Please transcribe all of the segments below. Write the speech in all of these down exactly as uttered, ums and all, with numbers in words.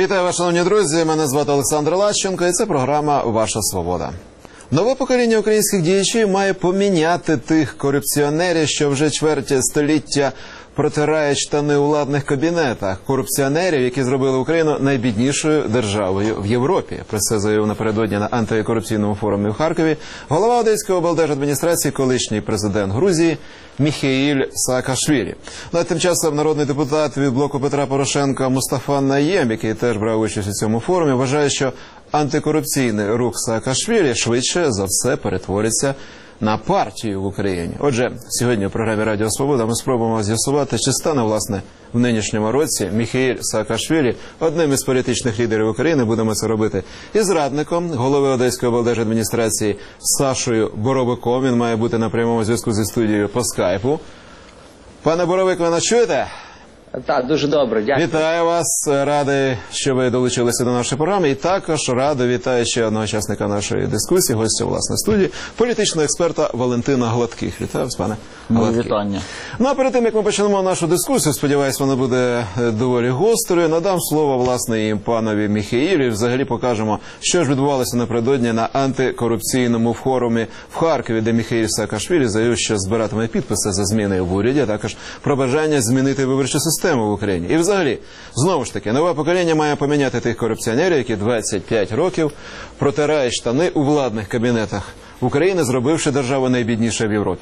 Вітаю вас, шановні друзі. Мене звати Олександр Лащенко, і це програма «Ваша свобода». Нове покоління українських діячів має поміняти тих корупціонерів, що вже чверть століття протирають штани у владних кабінетах. Корупціонерів, які зробили Україну найбіднішою державою в Європі. Про це заявив напередодні на антикорупційному форумі в Харкові голова Одеської облдержадміністрації, колишній президент Грузії Міхеїль Саакашвілі. Ну, а тим часом народний депутат від блоку Петра Порошенка Мустафа Найєм, який теж брав участь у цьому форумі, вважає, що антикорупційний рух Саакашвілі швидше за все перетвориться на партію в Україні. Отже, сьогодні у програмі «Радіо Свобода» ми спробуємо з'ясувати, чи стане, власне, в нинішньому році Міхеїль Саакашвілі одним із політичних лідерів України. Будемо це робити із радником голови Одеської облдержадміністрації Сашою Боровиком. Він має бути на прямому зв'язку зі студією по скайпу. Пане Боровик, ви нас чуєте? Так, дуже добре, дякую. Вітаю вас, радий, що ви долучилися до нашої програми. І також радий вітаю ще одного учасника нашої дискусії, гостя, власне, студії, політичного експерта Валентина Гладких. Вітаю вас, пане Гладких. Вітання. Ну, а перед тим, як ми почнемо нашу дискусію, сподіваюсь, вона буде доволі гострою, надам слово, власне, і панові Міхеїлю, і взагалі покажемо, що ж відбувалося напередодні на антикорупційному форумі в Харкові, де Міхеїль Саакашвілі заявив, що збиратиме підписи за зміни в уряді, а також про бажання змінити виборчу систему в Україні. І взагалі, знову ж таки, нове покоління має поміняти тих корупціонерів, які двадцять п'ять років протирають штани у владних кабінетах України, зробивши державу найбіднішою в Європі.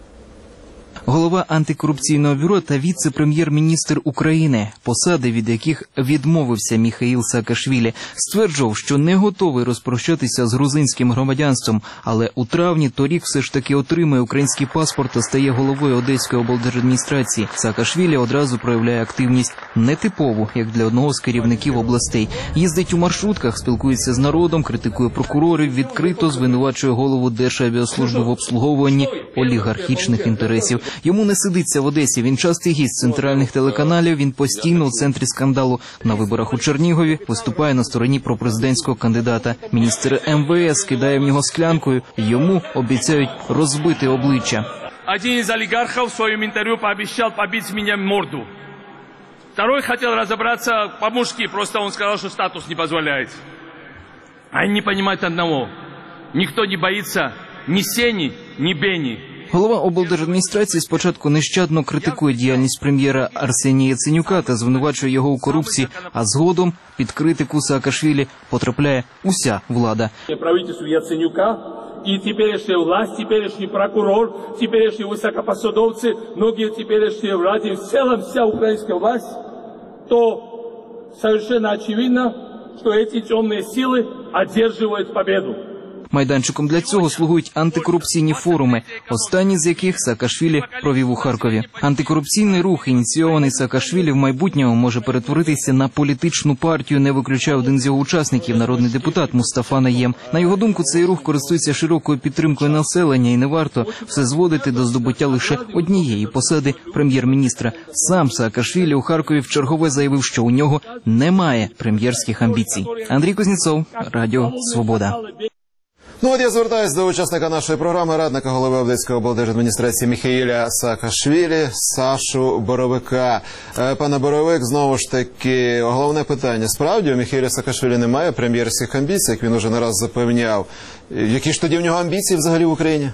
Голова антикорупційного бюро та віце-прем'єр-міністр України, посади від яких відмовився Міхеїл Саакашвілі, стверджував, що не готовий розпрощатися з грузинським громадянством, але у травні торік все ж таки отримує український паспорт та стає головою Одеської облдержадміністрації. Саакашвілі одразу проявляє активність нетипову, як для одного з керівників областей. Їздить у маршрутках, спілкується з народом, критикує прокурорів, відкрито звинувачує голову Державіаслужби в обслуговуванні олігархічних інтересів. Йому не сидиться в Одесі, він частий гість центральних телеканалів, він постійно у центрі скандалу. На виборах у Чернігові виступає на стороні пропрезидентського кандидата. Міністр ем ве ес кидає в нього склянкою, йому обіцяють розбити обличчя. Один из олигархов в своем интервью пообещал побить меня морду. Второй хотел разобраться по-мужски, просто он сказал, что статус не позволяет. Они не понимают одного. Никто не боится ни Сени, ни Бени. Голова облдержадміністрації спочатку нещадно критикує діяльність прем'єра Арсенія Яценюка та звинувачує його у корупції, а згодом під критику Саакашвілі потрапляє уся влада. Правительству Яценюка и теперешняя власть, теперешний прокурор, теперешние высокопосадовцы, многие теперешние влади, в целом вся украинская власть, то совершенно очевидно, что эти темные силы одерживают победу. Майданчиком для цього слугують антикорупційні форуми, останні з яких Саакашвілі провів у Харкові. Антикорупційний рух, ініційований Саакашвілі, в майбутньому може перетворитися на політичну партію, не виключає один з його учасників, народний депутат Мустафа Найєм. На його думку, цей рух користується широкою підтримкою населення і не варто все зводити до здобуття лише однієї посади прем'єр-міністра. Сам Саакашвілі у Харкові вчергове заявив, що у нього немає прем'єрських амбіцій. Андрій Кузнєцов, Радіо Свобода. Ну от я звертаюся до учасника нашої програми, радника голови Одеської облдержадміністрації Міхеїля Саакашвілі, Сашу Боровика. Пане Боровик, знову ж таки, головне питання. Справді, у Міхеїля Саакашвілі немає прем'єрських амбіцій, як він уже не раз запевняв. Які ж тоді в нього амбіції взагалі в Україні?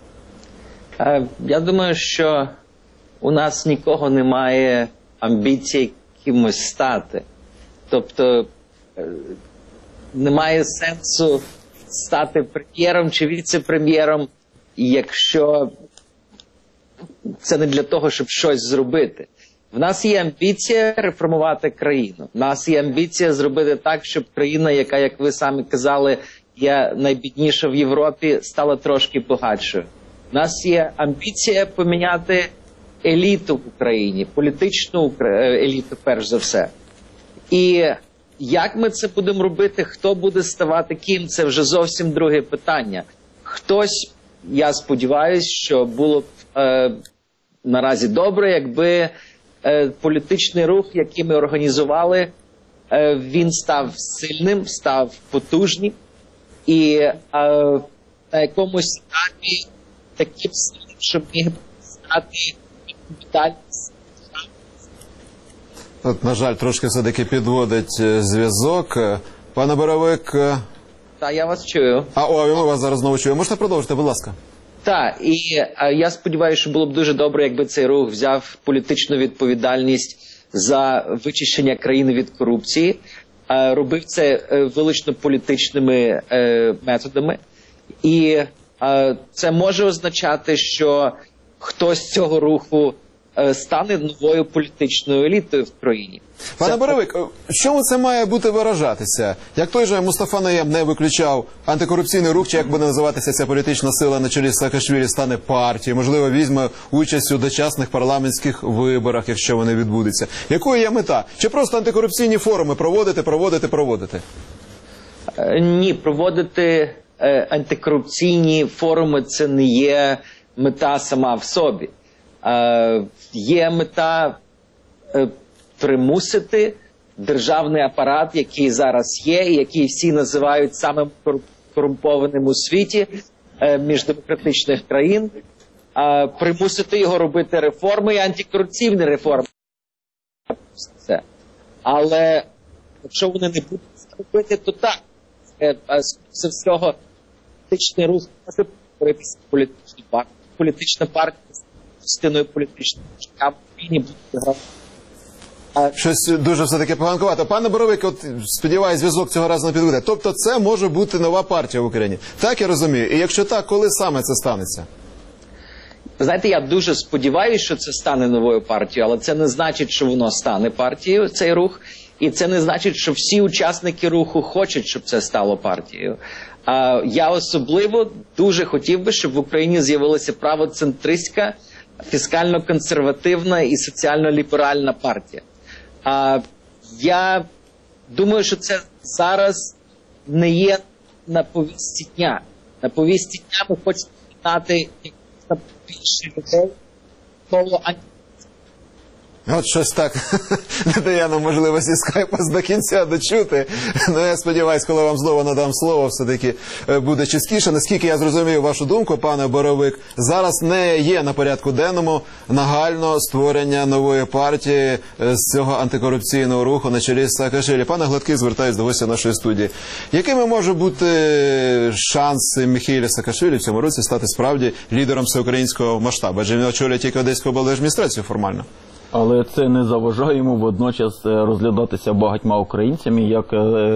Я думаю, що у нас нікого немає амбіцій кимось стати. Тобто, немає сенсу стати прем'єром чи віце-прем'єром, якщо це не для того, щоб щось зробити. В нас є амбіція реформувати країну. В нас є амбіція зробити так, щоб країна, яка, як ви самі казали, є найбідніша в Європі, стала трошки багатшою. В нас є амбіція поміняти еліту в Україні, політичну еліту перш за все. І як ми це будемо робити, хто буде ставати ким, це вже зовсім друге питання. Хтось, я сподіваюся, що було б е, наразі добре, якби е, політичний рух, який ми організували, е, він став сильним, став потужним і е, на якомусь етапі таким сильним, щоб міг стати відповідальність. От, на жаль, трошки все-таки підводить е, зв'язок. Е, Пане Боровик... е, Та я вас чую. А, о, ми вас зараз знову чуємо. Можете продовжити, будь ласка. Так, і е, я сподіваюся, що було б дуже добре, якби цей рух взяв політичну відповідальність за вичищення країни від корупції, е, робив це е, виключно політичними е, методами. І е, це може означати, що хтось з цього руху е, стане новою політичною елітою в країні. Пане Це- Боровик, в чому це має бути виражатися? Як той же Мустафа Найєм не виключав антикорупційний рух, чи як буде називатися ця політична сила на чолі з Саакашвілі, стане партією, можливо, візьме участь у дочасних парламентських виборах, якщо вони відбудуться. Якою є мета? Чи просто антикорупційні форуми проводити, проводити, проводити? Е, Ні, проводити е, антикорупційні форуми – це не є мета сама в собі. Е, Є мета е, примусити державний апарат, який зараз є, і який всі називають самим кору- корумпованим у світі е, між демократичних країн, е, примусити його робити реформи і антикорупційні реформи. Це. Але якщо вони не будуть це робити, то так. Е, е, З всього політичний рух може перетворитися в політичну партію. Політична партія з частиною політичного життя в Україні буде грати. Щось дуже все-таки поганкувато. Пане Боровик, от сподіваюсь, зв'язок цього разу не підведе. Тобто це може бути нова партія в Україні. Так я розумію. І якщо так, коли саме це станеться? Ви знаєте, я дуже сподіваюся, що це стане новою партією, але це не значить, що воно стане партією, цей рух. І це не значить, що всі учасники руху хочуть, щоб це стало партією. А я особливо дуже хотів би, щоб в Україні з'явилася правоцентристська, фіскально-консервативна і соціально-ліберальна партія. А я думаю, що це зараз не є на повістці дня. На повістці дня ми хочемо знати як більше людей коло анти. От щось так не дає нам можливості скайпа до кінця дочути. Ну, я сподіваюся, коли вам знову надам слово, все-таки е, буде чіткіше. Наскільки я зрозумів вашу думку, пане Боровик, зараз не є на порядку денному нагально створення нової партії е, з цього антикорупційного руху на чолі з Саакашвілі. Пане Гладкий, звертаюся до гостя нашої студії. Якими можуть бути шанси Міхеїля Саакашвілі в цьому році стати справді лідером всеукраїнського масштабу? Адже він очолює тільки Одеську облдержадміністрацію формально. Але це не заважає йому водночас розглядатися багатьма українцями як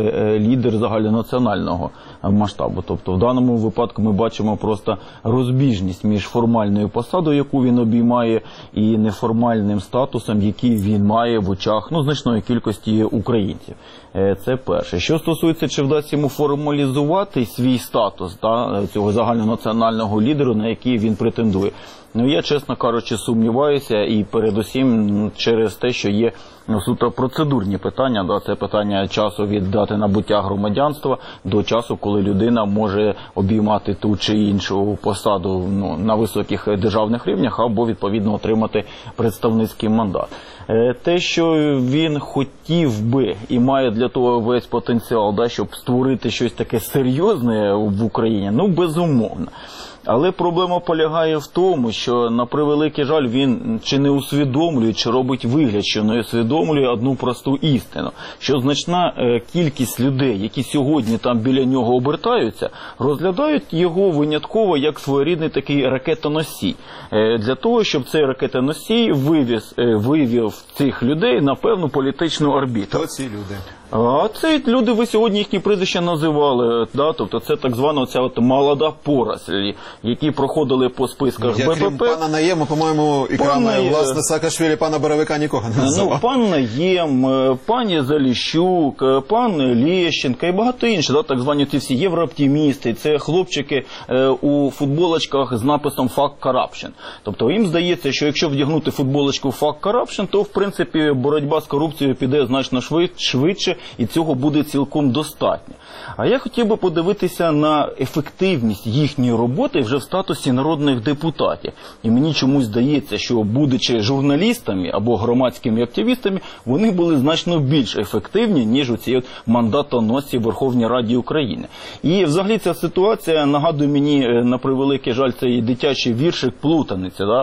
лідер загальнонаціонального масштабу. Тобто в даному випадку ми бачимо просто розбіжність між формальною посадою, яку він обіймає, і неформальним статусом, який він має в очах ну, значної кількості українців. Це перше. Що стосується, чи вдасться йому формалізувати свій статус та, цього загальнонаціонального лідеру, на який він претендує. Ну, я, чесно кажучи, сумніваюся, і передусім через те, що є ну, суто процедурні питання. Да, це питання часу від дати набуття громадянства до часу, коли людина може обіймати ту чи іншу посаду ну, на високих державних рівнях або, відповідно, отримати представницький мандат. Те, що він хотів би і має для того весь потенціал, да, щоб створити щось таке серйозне в Україні, ну, безумовно. Але проблема полягає в тому, що, на превеликий жаль, він чи не усвідомлює, чи робить вигляд, що не усвідомлює одну просту істину, що значна е, кількість людей, які сьогодні там біля нього обертаються, розглядають його винятково як своєрідний такий ракетоносій. Е, для того, щоб цей ракетоносій вивіз, е, вивів цих людей на певну політичну орбіту. Хто ці люди? А це люди, ви сьогодні їхні прізвища називали, да? Тобто це так звана ця от молода поросль, які проходили по списках Я, Б П П. крім пана Наєма, по-моєму, і Пан крім, Наєм. власне, Саакашвілі, пана Боровика нікого не називав. Ну, пан Наєм, пані Заліщук, пан Лещенко і багато інших, да, так звані ці всі єврооптимісти, це хлопчики е, у футболочках з написом «Fuck Corruption». Тобто їм здається, що якщо вдягнути футболочку «Fuck Corruption», то, в принципі, боротьба з корупцією піде значно швидше, і цього буде цілком достатньо. А я хотів би подивитися на ефективність їхньої роботи вже в статусі народних депутатів. І мені чомусь здається, що, будучи журналістами або громадськими активістами, вони були значно більш ефективні, ніж оці мандатоносці в Верховній Раді України. І взагалі ця ситуація нагадує мені, на превеликий жаль, цей дитячий віршик «Плутаниця», да?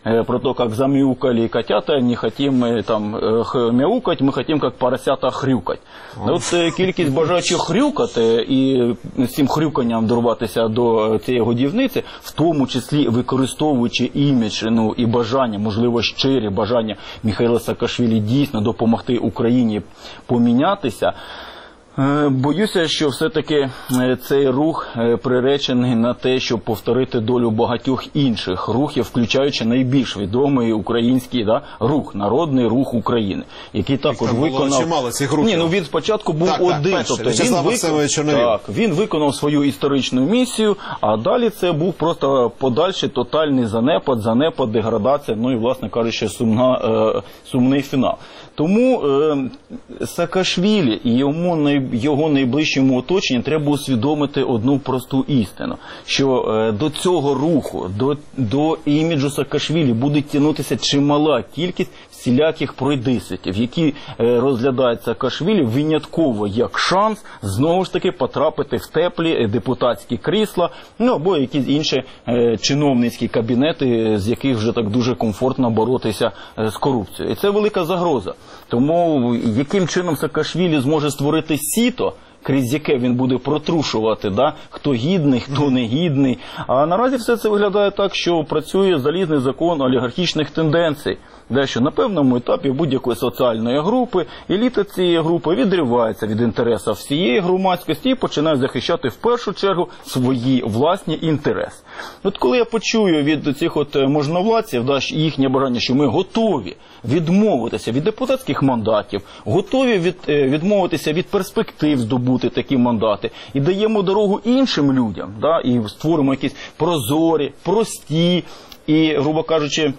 э, про то, как замяукали котята, не хотим э, там э, мяукать, мы хотим как поросята хрюкать. От е, кількість бажаючих хрюкати і з цим хрюканням дорватися до цієї годівниці, в тому числі використовуючи імідж, ну, і бажання, можливо, щирі бажання Міхаїла Саакашвілі дійсно допомогти Україні помінятися, боюся, що все-таки цей рух приречений на те, щоб повторити долю багатьох інших рухів, включаючи найбільш відомий український да, рух, Народний рух України, який також там було виконав... чимало цих рухів. Ні, ну він спочатку був так, один, так, тобто він, викон... так, він виконав свою історичну місію, а далі це був просто подальший тотальний занепад, занепад, деградація, ну і, власне кажучи, сумна, е, сумний фінал. Тому е, Саакашвілі і йому най... його найближчому оточенню треба усвідомити одну просту істину, що е, до цього руху, до, до іміджу Саакашвілі буде тягнутися чимала кількість всіляких пройдисвітів, які е, розглядають Саакашвілі винятково як шанс знову ж таки потрапити в теплі депутатські крісла, ну або якісь інші е, чиновницькі кабінети, з яких вже так дуже комфортно боротися е, з корупцією. І це велика загроза. Тому яким чином Саакашвілі зможе створити сіто, крізь яке він буде протрушувати, да, хто гідний, хто не гідний. А наразі все це виглядає так, що працює залізний закон олігархічних тенденцій, де що на певному етапі будь-якої соціальної групи еліта цієї групи відривається від інтересів всієї громадськості і починає захищати в першу чергу свої власні інтереси. От коли я почую від цих от можновладців, да, їхнє бажання, що ми готові відмовитися від депутатських мандатів, готові від, відмовитися від перспектив здобути такі мандати і даємо дорогу іншим людям, да, і створимо якісь прозорі, прості і, грубо кажучи,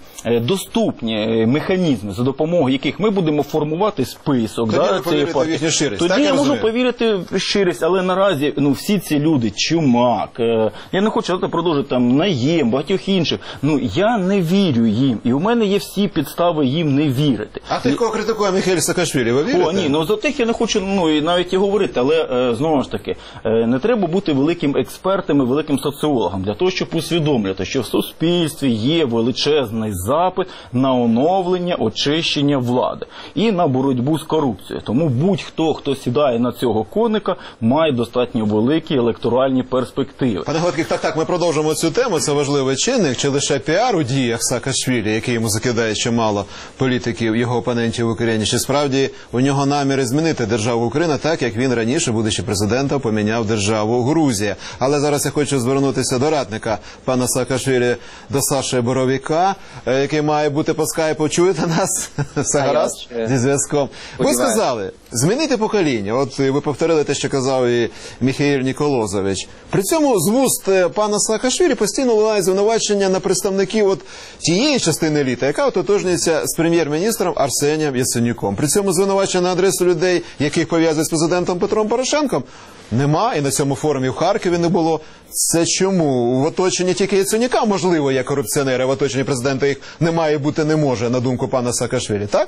доступні механізми, за допомогою яких ми будемо формувати список. Тоді да, ви повірите в їхню щирість. Тоді так, я, я можу розумію? повірити в щирість, але наразі ну, всі ці люди, Чумак, е, я не хочу продовжити там Наєм, багатьох інших, ну я не вірю їм, і у мене є всі підстави їм не вірити. А тих, кого критикує Міхаїл Саакашвілі, ви вірите? О, ні, ну за тих я не хочу ну, і навіть і говорити, але е, знову ж таки, е, не треба бути великим експертом і великим соціологом для того, щоб усвідомлювати, що в суспільстві є величезний запит на оновлення, очищення влади і на боротьбу з корупцією. Тому будь-хто, хто сідає на цього коника, має достатньо великі електоральні перспективи. Пане Гладких, так, так, ми продовжимо цю тему, це важливий чинник, чи лише піар у діях Саакашвілі, який йому закидає чимало політиків, його опонентів в Україні, чи справді у нього наміри змінити державу Україна так, як він раніше, будучи президентом, поміняв державу Грузія. Але зараз я хочу звернутися до радника пана Саакашвілі, до Саші Боровіка, який має бути по скайпу. Чуєте нас? Все гаразд? Зі зв'язком. Ви сказали, змінити покоління. От ви повторили те, що казав і Міхаїл Ніколозович. При цьому з вуст пана Саакашвілі постійно лунає звинувачення на представників от тієї частини еліти, яка ототожнюється з прем'єр-міністром Арсенієм Яценюком. При цьому звинувачення на адресу людей, яких пов'язують з президентом Петром Порошенком, нема, і на цьому форумі в Харкові не було. Це чому? В оточенні тільки Яценюка, можливо, є корупціонери, а в оточенні президента їх не має бути не може, на думку пана Саакашвілі, так?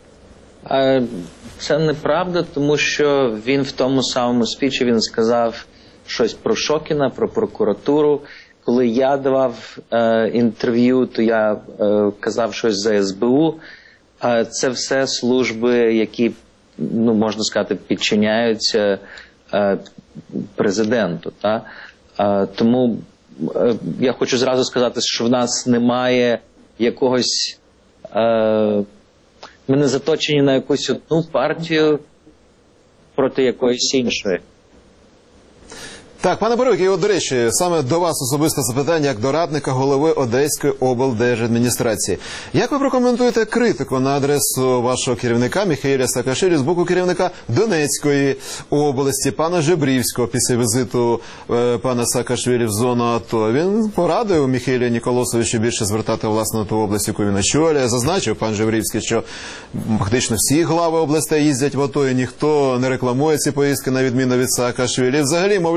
Це неправда, тому що він в тому самому спічі він сказав щось про Шокіна, про прокуратуру. Коли я давав е, інтерв'ю, то я е, казав щось за ес бе у. Е, це все служби, які, ну, можна сказати, підчиняються е, президенту. Та? Е, тому е, я хочу зразу сказати, що в нас немає якогось... Е, ми не заточені на якусь одну партію проти якоїсь іншої. Так, пане Боровик, і от, до речі, саме до вас особисте запитання, як до радника голови Одеської облдержадміністрації. Як ви прокоментуєте критику на адресу вашого керівника Міхаїля Саакашвілі з боку керівника Донецької області, пана Жебрівського, після візиту е, пана Саакашвілі в зону АТО? Він порадив Міхаїлу Ніколосовичу більше звертати, власне, на ту область, яку він очолює. Зазначив пан Жебрівський, що фактично всі глави областей їздять в АТО, і ніхто не рекламує ці поїздки, на відміну від Саакашвілі. Взагалі, мовляв,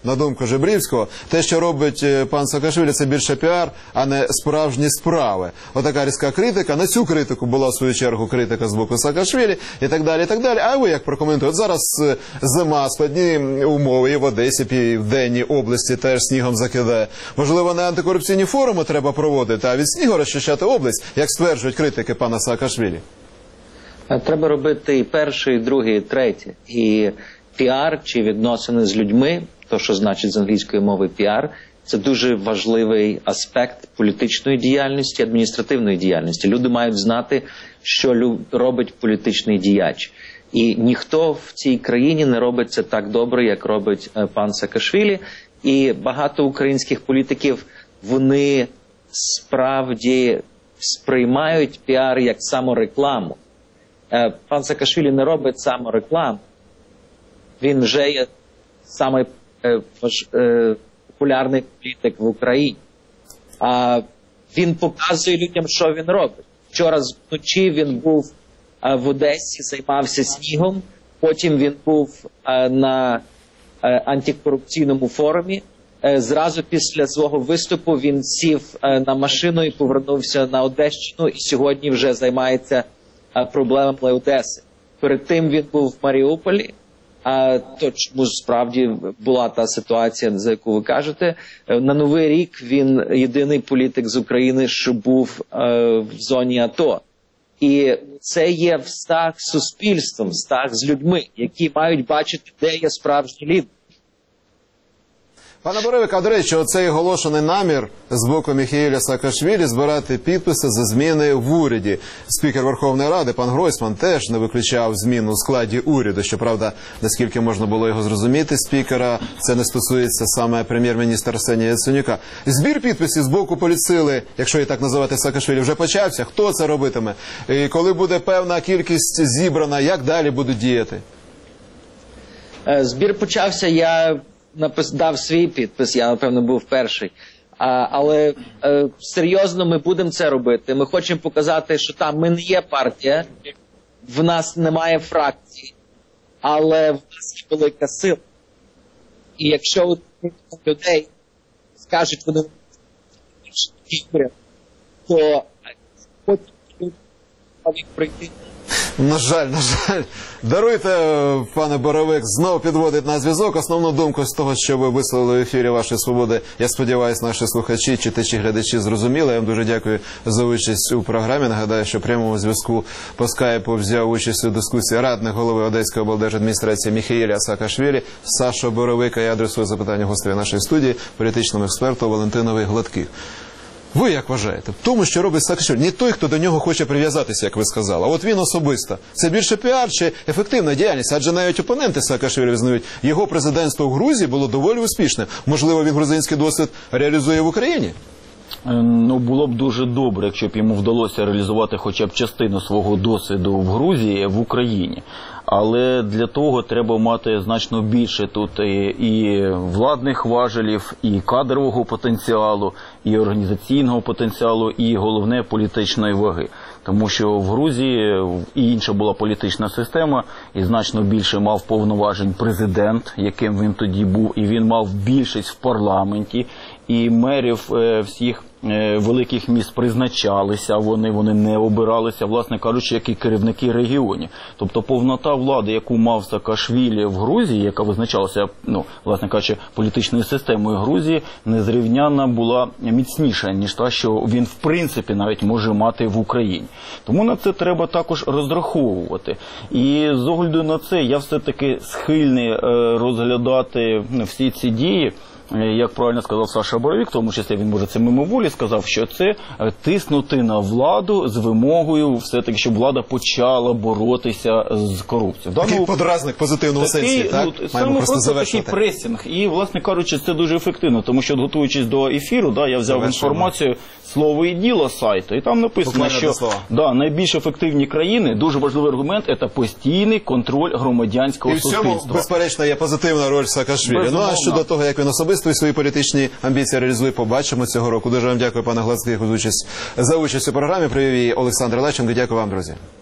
на думку Жебрівського, те, що робить е, пан Саакашвілі, це більше піар, а не справжні справи. Отака різка критика. На цю критику була, в свою чергу, критика з боку Саакашвілі і так далі, і так далі. А ви як прокоментуєте? Зараз е, зима, складні умови і в Одесі, і в Денній області теж снігом закидає. Можливо, не антикорупційні форуми треба проводити, а від снігу розчищати область, як стверджують критики пана Саакашвілі? Треба робити і перше, і друге, і третє. І піар чи відносини з людьми, то, що значить з англійської мови піар, це дуже важливий аспект політичної діяльності, адміністративної діяльності. Люди мають знати, що робить політичний діяч. І ніхто в цій країні не робить це так добре, як робить пан Саакашвілі. І багато українських політиків, вони справді сприймають піар як саморекламу. Пан Саакашвілі не робить саморекламу. Він вже є самий популярний політик в Україні. А він показує людям, що він робить. Вчора вночі він був в Одесі, займався снігом. Потім він був на антикорупційному форумі. Зразу після свого виступу він сів на машину і повернувся на Одещину. І сьогодні вже займається проблемами Одеси. Перед тим він був в Маріуполі. А то чому справді була та ситуація, за яку ви кажете. На Новий рік він єдиний політик з України, що був е, в зоні АТО. І це є встаг з суспільством, встаг з людьми, які мають бачити, де є справжній лідер. Пане Боровик, а до речі, оцей оголошений намір з боку Міхеїля Саакашвілі збирати підписи за зміни в уряді. Спікер Верховної Ради, пан Гройсман, теж не виключав зміну у складі уряду. Щоправда, наскільки можна було його зрозуміти, спікера, це не стосується саме прем'єр-міністра Арсенія Яценюка. Збір підписів з боку політсили, якщо її так називати Саакашвілі, вже почався. Хто це робитиме? І коли буде певна кількість зібрана, як далі будуть діяти? Збір почався, я... Напис, дав свій підпис, я, напевно, був перший. А, але е, серйозно ми будемо це робити. Ми хочемо показати, що там ми не є партія, в нас немає фракції, але в нас є велика сила. І якщо людей скажуть, вони то потім люди можуть прийти. На жаль, на жаль. Даруйте, пане Боровик, знову підводить на зв'язок. Основну думку з того, що ви висловили в ефірі «Вашої свободи», я сподіваюся, наші слухачі, читачі, глядачі зрозуміли. Я вам дуже дякую за участь у програмі. Нагадаю, що в прямому зв'язку по скайпу взяв участь у дискусії радник голови Одеської облдержадміністрації Міхеїля Саакашвілі, Саша Боровика. Я адресую запитання гостеві нашої студії, політичному експерту Валентинові Гладких. Ви як вважаєте? В тому, що робить Саакашвілі, не той, хто до нього хоче прив'язатися, як ви сказали, а от він особисто. Це більше піар чи ефективна діяльність? Адже навіть опоненти Саакашвілі визнають, його президентство в Грузії було доволі успішним. Можливо, він грузинський досвід реалізує в Україні? Ну, було б дуже добре, якщо б йому вдалося реалізувати хоча б частину свого досвіду в Грузії, в Україні. Але для того треба мати значно більше тут і владних важелів, і кадрового потенціалу, і організаційного потенціалу, і головне політичної ваги. Тому що в Грузії і інша була політична система, і значно більше мав повноважень президент, яким він тоді був, і він мав більшість в парламенті, і мерів всіх великих міст призначалися, вони, вони не обиралися, власне кажучи, як і керівники регіонів. Тобто повнота влади, яку мав Саакашвілі в Грузії, яка визначалася, ну, власне кажучи, політичною системою Грузії, незрівнянна була міцніша, ніж та, що він в принципі навіть може мати в Україні. Тому на це треба також розраховувати. І з огляду на це я все-таки схильний розглядати всі ці дії, як правильно сказав Саша Боровик, в тому числі він, може, це мимоволі сказав, що це тиснути на владу з вимогою все-таки, щоб влада почала боротися з корупцією. Такий даному... подразник позитивного такий, сенсі, так? Ну, Маємо просто завершити. Такий пресінг. І, власне кажучи, це дуже ефективно, тому що, готуючись до ефіру, да, я взяв Завершуємо. інформацію «Слово і діло» сайту, і там написано, що да, найбільш ефективні країни, дуже важливий аргумент, це постійний контроль громадянського суспільства. І в цьому, безперечно, є позитивна роль Саакашвілі. Ну, а щодо того, як він особисто і свої політичні амбіції реалізує, побачимо цього року. Дуже вам дякую, пане Гладких, за участь у програмі. Привів її Олександр Лещенко. Дякую вам, друзі.